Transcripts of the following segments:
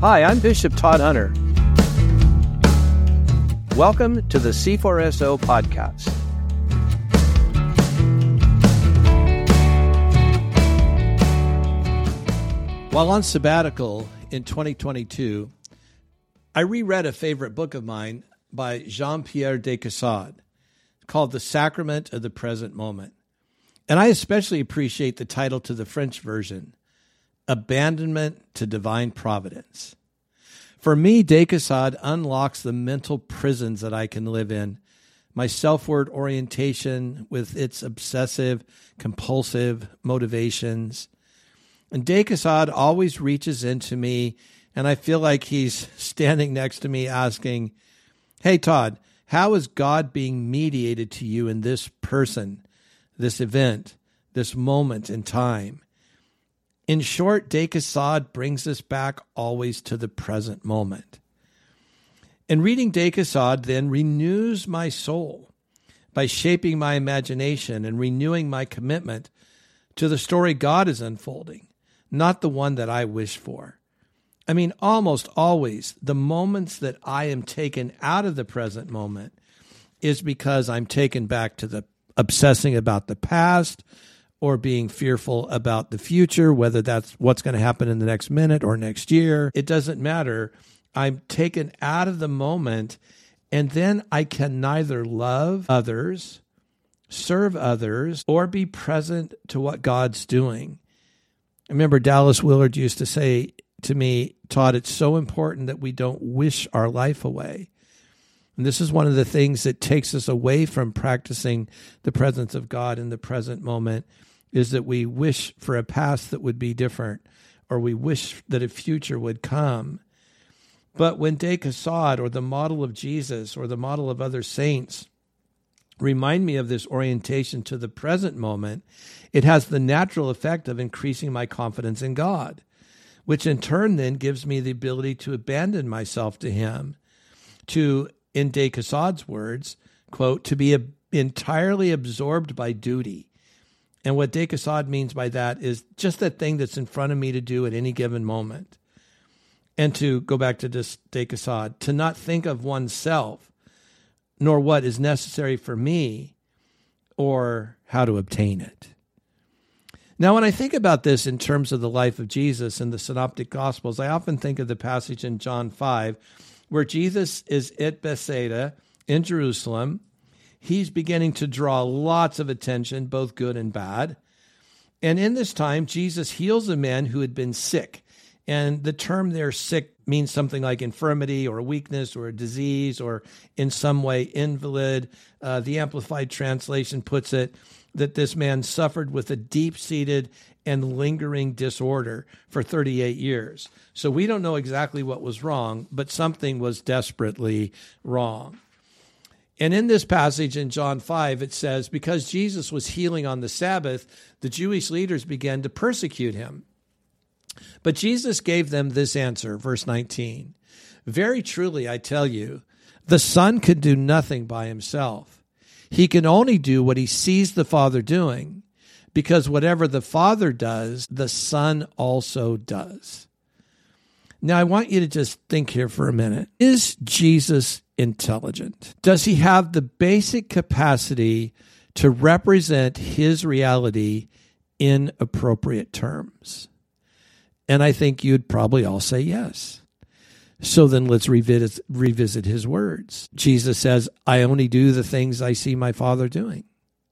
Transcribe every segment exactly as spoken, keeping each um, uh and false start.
Hi, I'm Bishop Todd Hunter. Welcome to the C four S O podcast. While on sabbatical in twenty twenty-two, I reread a favorite book of mine by Jean-Pierre de Caussade called The Sacrament of the Present Moment. And I especially appreciate the title to the French version, Abandonment to Divine Providence. For me, de Caussade unlocks the mental prisons that I can live in, my self-word orientation with its obsessive, compulsive motivations. And de Caussade always reaches into me, and I feel like he's standing next to me asking, hey, Todd, how is God being mediated to you in this person, this event, this moment in time? In short, de Caussade brings us back always to the present moment. And reading de Caussade then renews my soul by shaping my imagination and renewing my commitment to the story God is unfolding, not the one that I wish for. I mean, almost always, the moments that I am taken out of the present moment is because I'm taken back to the obsessing about the past or being fearful about the future, whether that's what's going to happen in the next minute or next year. It doesn't matter. I'm taken out of the moment, and then I can neither love others, serve others, or be present to what God's doing. I remember Dallas Willard used to say to me, Todd, it's so important that we don't wish our life away. And this is one of the things that takes us away from practicing the presence of God in the present moment, is that we wish for a past that would be different, or we wish that a future would come. But when de Caussade, or the model of Jesus, or the model of other saints, remind me of this orientation to the present moment, it has the natural effect of increasing my confidence in God, which in turn then gives me the ability to abandon myself to Him, to, in de Caussade's words, quote, to be entirely absorbed by duty. And what de Caussade means by that is just that thing that's in front of me to do at any given moment. And to go back to this de Caussade, to not think of oneself, nor what is necessary for me, or how to obtain it. Now, when I think about this in terms of the life of Jesus in the Synoptic Gospels, I often think of the passage in John five, where Jesus is at Bethsaida in Jerusalem. He's beginning to draw lots of attention, both good and bad. And in this time, Jesus heals a man who had been sick. And the term there, sick, means something like infirmity or weakness or a disease or in some way invalid. Uh, the Amplified Translation puts it that this man suffered with a deep-seated and lingering disorder for thirty-eight years. So we don't know exactly what was wrong, but something was desperately wrong. And in this passage in John five, it says, because Jesus was healing on the Sabbath, the Jewish leaders began to persecute him. But Jesus gave them this answer, verse nineteen. Very truly, I tell you, the Son can do nothing by himself. He can only do what he sees the Father doing, because whatever the Father does, the Son also does. Now, I want you to just think here for a minute. Is Jesus intelligent? Does he have the basic capacity to represent his reality in appropriate terms? And I think you'd probably all say yes. So then let's revisit, revisit his words. Jesus says, I only do the things I see my Father doing.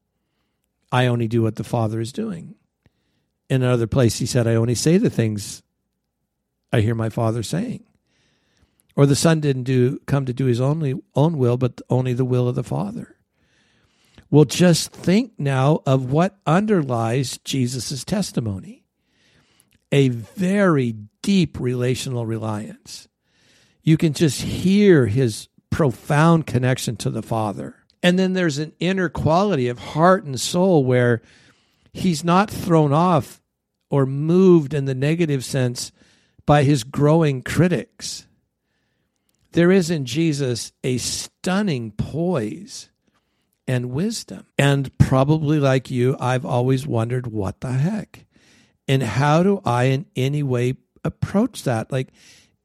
I only do what the Father is doing. In another place, he said, I only say the things I hear my Father saying. Or the Son didn't do come to do his only own will, but only the will of the Father. Well, just think now of what underlies Jesus' testimony. A very deep relational reliance. You can just hear his profound connection to the Father. And then there's an inner quality of heart and soul where he's not thrown off or moved in the negative sense by his growing critics. There is in Jesus a stunning poise and wisdom. And probably like you, I've always wondered, what the heck? And how do I in any way approach that? Like,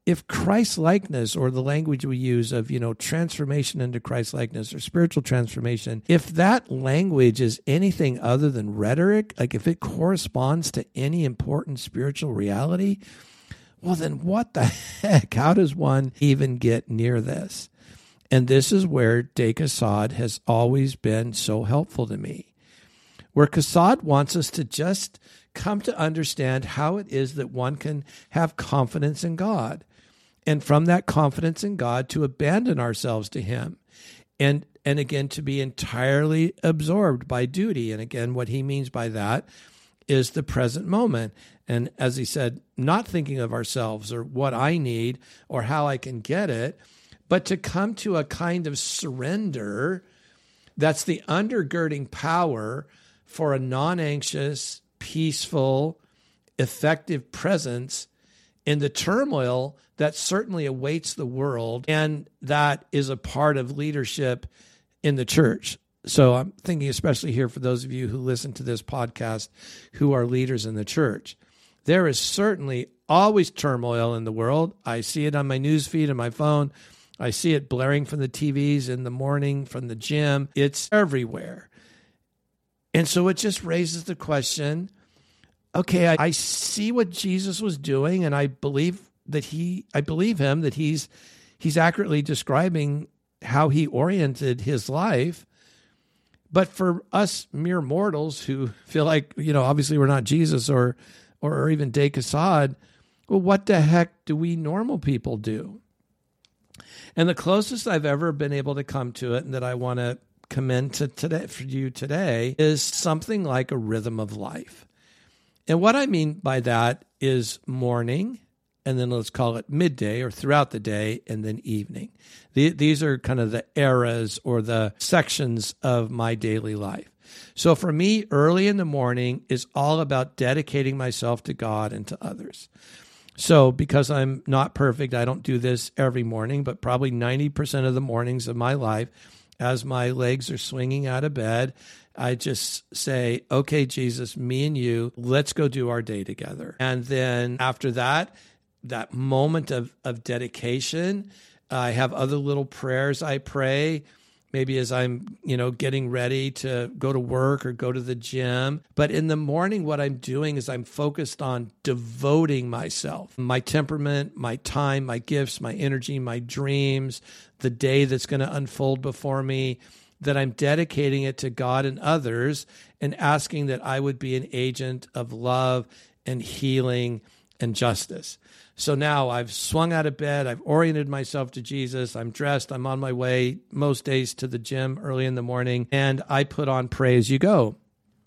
if Christ-likeness, or the language we use of, you know, transformation into Christ-likeness or spiritual transformation, if that language is anything other than rhetoric, like if it corresponds to any important spiritual reality, well, then what the heck? How does one even get near this? And this is where de Caussade has always been so helpful to me, where Caussade wants us to just come to understand how it is that one can have confidence in God. And from that confidence in God, to abandon ourselves to him. And, and again, to be entirely absorbed by duty. And again, what he means by that is the present moment. And as he said, not thinking of ourselves or what I need or how I can get it, but to come to a kind of surrender that's the undergirding power for a non-anxious, peaceful, effective presence in the turmoil that certainly awaits the world, and that is a part of leadership in the church. So I'm thinking especially here for those of you who listen to this podcast who are leaders in the church. There is certainly always turmoil in the world. I see it on my news feed on my phone. I see it blaring from the T Vs in the morning, from the gym. It's everywhere. And so it just raises the question, okay, I, I see what Jesus was doing, and I believe that he, I believe him, that he's, he's accurately describing how he oriented his life. But for us mere mortals who feel like, you know, obviously we're not Jesus or, or, or even de Caussade, well, what the heck do we normal people do? And the closest I've ever been able to come to it, and that I want to commend to today for you today, is something like a rhythm of life. And what I mean by that is morning, and then let's call it midday or throughout the day, and then evening. The, these are kind of the eras or the sections of my daily life. So for me, early in the morning is all about dedicating myself to God and to others. So because I'm not perfect, I don't do this every morning, but probably ninety percent of the mornings of my life, as my legs are swinging out of bed, I just say, okay, Jesus, me and you, let's go do our day together. And then after that, that moment of, of dedication, I have other little prayers I pray, maybe as I'm, you know, getting ready to go to work or go to the gym. But in the morning, what I'm doing is I'm focused on devoting myself, my temperament, my time, my gifts, my energy, my dreams, the day that's going to unfold before me, that I'm dedicating it to God and others and asking that I would be an agent of love and healing and justice. So now I've swung out of bed, I've oriented myself to Jesus, I'm dressed, I'm on my way most days to the gym early in the morning, and I put on Pray As You Go.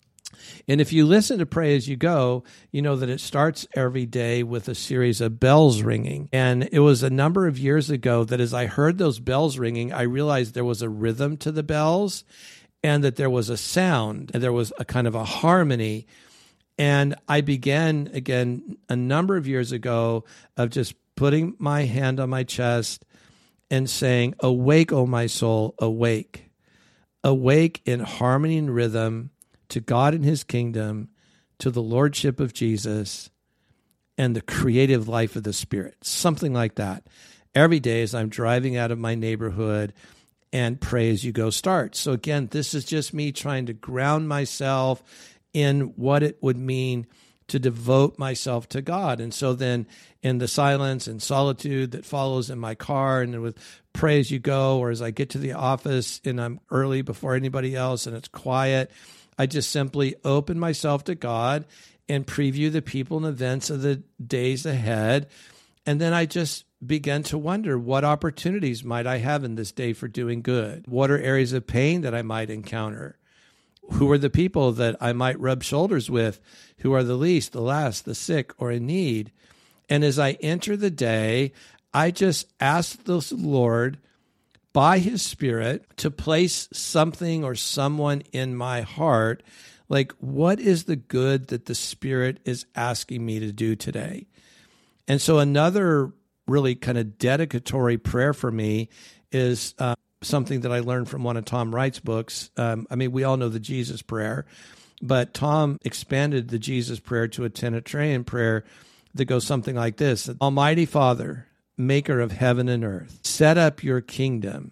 And if you listen to Pray As You Go, you know that it starts every day with a series of bells ringing. And it was a number of years ago that as I heard those bells ringing, I realized there was a rhythm to the bells and that there was a sound and there was a kind of a harmony. And I began, again, a number of years ago of just putting my hand on my chest and saying, awake, O my soul, awake. Awake in harmony and rhythm to God and his kingdom, to the lordship of Jesus, and the creative life of the Spirit. Something like that. Every day as I'm driving out of my neighborhood, and Pray As You Go starts. So again, this is just me trying to ground myself in what it would mean to devote myself to God. And so then in the silence and solitude that follows in my car, and with Pray As You Go, or as I get to the office and I'm early before anybody else and it's quiet, I just simply open myself to God and preview the people and events of the days ahead. And then I just begin to wonder, what opportunities might I have in this day for doing good? What are areas of pain that I might encounter? Who are the people that I might rub shoulders with? Who are the least, the last, the sick, or in need? And as I enter the day, I just ask the Lord, by his Spirit, to place something or someone in my heart. Like, what is the good that the Spirit is asking me to do today? And so another really kind of dedicatory prayer for me is uh, something that I learned from one of Tom Wright's books. Um, I mean, we all know the Jesus prayer, but Tom expanded the Jesus prayer to a Trinitarian prayer that goes something like this. Almighty Father, maker of heaven and earth, set up your kingdom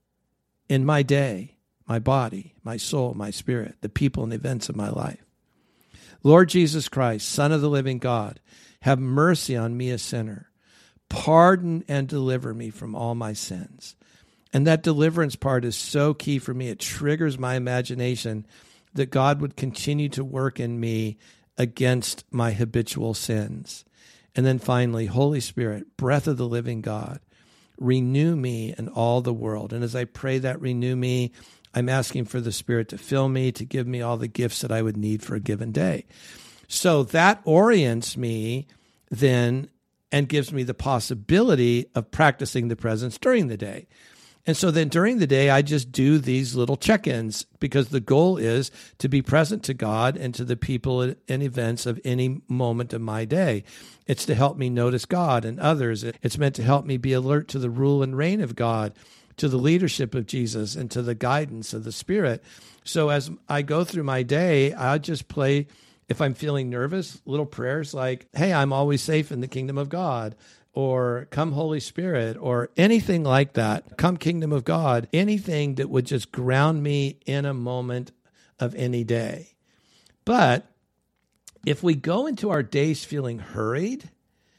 in my day, my body, my soul, my spirit, the people and events of my life. Lord Jesus Christ, Son of the living God, have mercy on me, a sinner. Pardon and deliver me from all my sins. And that deliverance part is so key for me. It triggers my imagination that God would continue to work in me against my habitual sins. And then finally, Holy Spirit, breath of the living God, renew me and all the world. And as I pray that renew me, I'm asking for the Spirit to fill me, to give me all the gifts that I would need for a given day. So that orients me then and gives me the possibility of practicing the presence during the day. And so then during the day, I just do these little check-ins because the goal is to be present to God and to the people and events of any moment of my day. It's to help me notice God and others. It's meant to help me be alert to the rule and reign of God, to the leadership of Jesus, and to the guidance of the Spirit. So as I go through my day, I just play, if I'm feeling nervous, little prayers like, hey, I'm always safe in the kingdom of God, or come Holy Spirit, or anything like that. Come Kingdom of God, anything that would just ground me in a moment of any day. But if we go into our days feeling hurried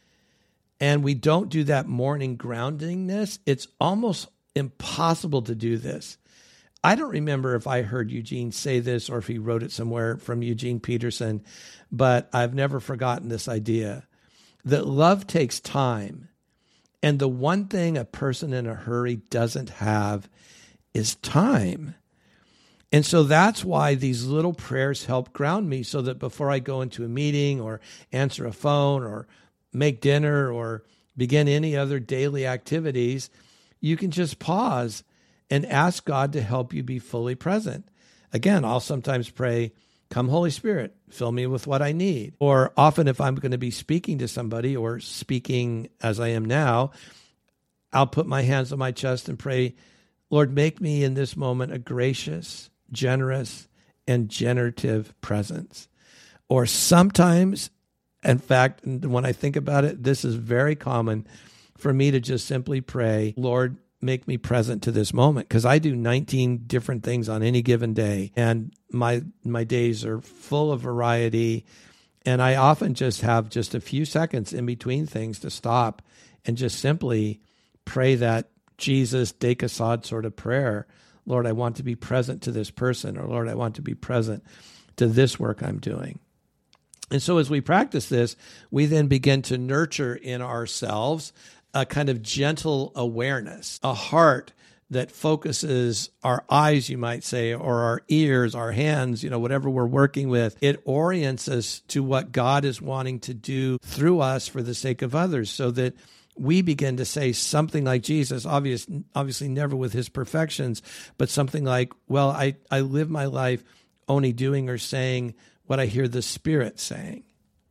and we don't do that morning groundingness, it's almost impossible to do this. I don't remember if I heard Eugene say this or if he wrote it somewhere from Eugene Peterson, but I've never forgotten this idea that love takes time. And the one thing a person in a hurry doesn't have is time. And so that's why these little prayers help ground me, so that before I go into a meeting or answer a phone or make dinner or begin any other daily activities, you can just pause and ask God to help you be fully present. Again, I'll sometimes pray, come Holy Spirit, fill me with what I need. Or often if I'm going to be speaking to somebody or speaking as I am now, I'll put my hands on my chest and pray, Lord, make me in this moment a gracious, generous, and generative presence. Or sometimes, in fact, when I think about it, this is very common for me to just simply pray, Lord, make me present to this moment, because I do nineteen different things on any given day, and my my days are full of variety, and I often just have just a few seconds in between things to stop and just simply pray that Jesus de Caussade sort of prayer. Lord, I want to be present to this person, or Lord, I want to be present to this work I'm doing. And so as we practice this, we then begin to nurture in ourselves a kind of gentle awareness, a heart that focuses our eyes, you might say, or our ears, our hands, you know, whatever we're working with. It orients us to what God is wanting to do through us for the sake of others, so that we begin to say something like Jesus, obvious, obviously never with his perfections, but something like, well, I, I live my life only doing or saying what I hear the Spirit saying.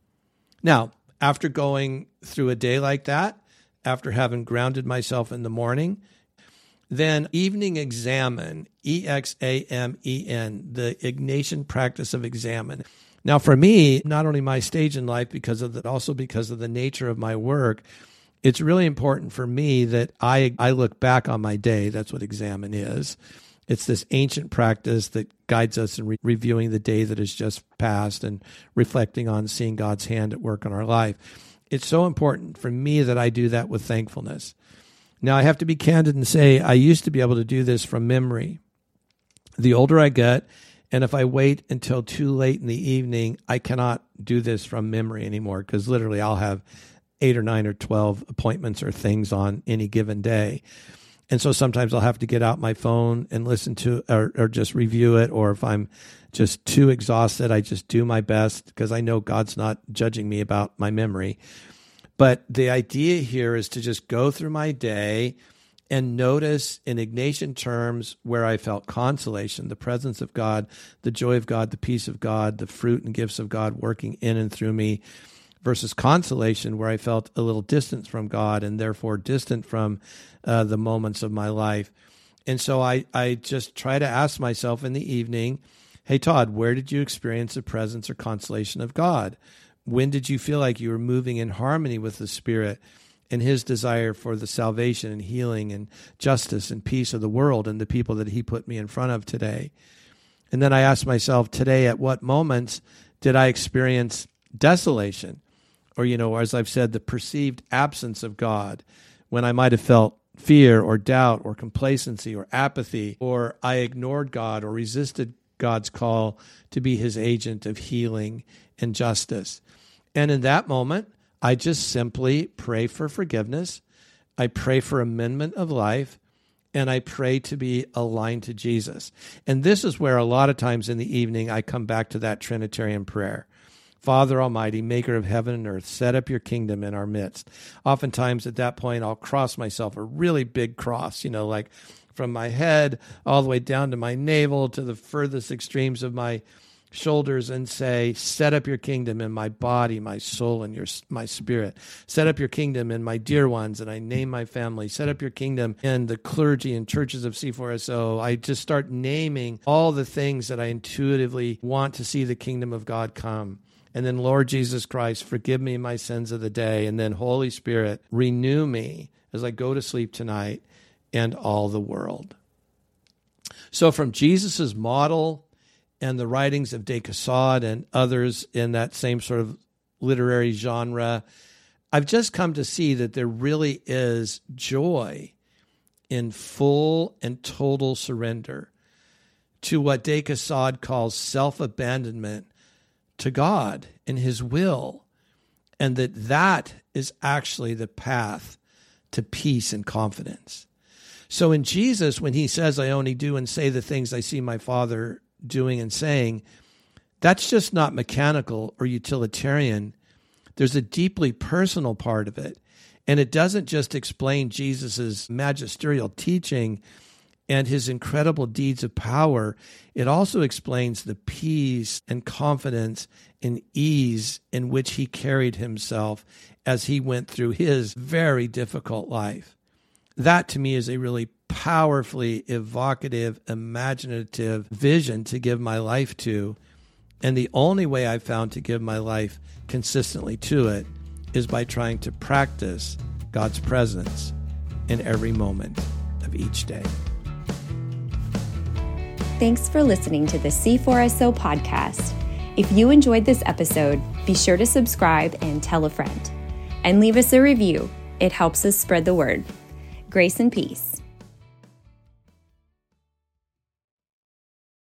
Now, after going through a day like that, after having grounded myself in the morning, then evening examen, E X A M E N, the Ignatian practice of examine. Now, for me, not only my stage in life, because of that, also because of the nature of my work, it's really important for me that I, I look back on my day. That's what examine is. It's this ancient practice that guides us in re- reviewing the day that has just passed and reflecting on seeing God's hand at work in our life. It's so important for me that I do that with thankfulness. Now, I have to be candid and say I used to be able to do this from memory. The older I get, and if I wait until too late in the evening, I cannot do this from memory anymore, because literally I'll have eight or nine or twelve appointments or things on any given day. And so sometimes I'll have to get out my phone and listen to or, or just review it. Or if I'm just too exhausted, I just do my best, because I know God's not judging me about my memory. But the idea here is to just go through my day and notice in Ignatian terms where I felt consolation, the presence of God, the joy of God, the peace of God, the fruit and gifts of God working in and through me, versus consolation where I felt a little distance from God and therefore distant from uh, the moments of my life. And so I, I just try to ask myself in the evening, hey, Todd, where did you experience the presence or consolation of God? When did you feel like you were moving in harmony with the Spirit? and his desire for the salvation and healing and justice and peace of the world and the people that he put me in front of today. And then I asked myself today, at what moments did I experience desolation? Or, you know, as I've said, the perceived absence of God, when I might have felt fear or doubt or complacency or apathy, or I ignored God or resisted God's call to be his agent of healing and justice. And in that moment, I just simply pray for forgiveness. I pray for amendment of life, and I pray to be aligned to Jesus. And this is where a lot of times in the evening, I come back to that Trinitarian prayer. Father Almighty, maker of heaven and earth, set up your kingdom in our midst. Oftentimes at that point, I'll cross myself, a really big cross, you know, like from my head all the way down to my navel to the furthest extremes of my shoulders, and say, set up your kingdom in my body, my soul, and your my spirit. Set up your kingdom in my dear ones, and I name my family. Set up your kingdom in the clergy and churches of C four S O. I just start naming all the things that I intuitively want to see the kingdom of God come. And then, Lord Jesus Christ, forgive me my sins of the day. And then, Holy Spirit, renew me as I go to sleep tonight and all the world. So from Jesus's model and the writings of De Caussade and others in that same sort of literary genre, I've just come to see that there really is joy in full and total surrender to what De Caussade calls self-abandonment to God and his will, and that that is actually the path to peace and confidence. So in Jesus, when he says, I only do and say the things I see my Father doing and saying, that's just not mechanical or utilitarian. There's a deeply personal part of it. And it doesn't just explain Jesus's magisterial teaching and his incredible deeds of power. It also explains the peace and confidence and ease in which he carried himself as he went through his very difficult life. That, to me, is a really powerfully evocative, imaginative vision to give my life to. And the only way I've found to give my life consistently to it is by trying to practice God's presence in every moment of each day. Thanks for listening to the C four S O podcast. If you enjoyed this episode, be sure to subscribe and tell a friend. And leave us a review. It helps us spread the word. Grace and peace.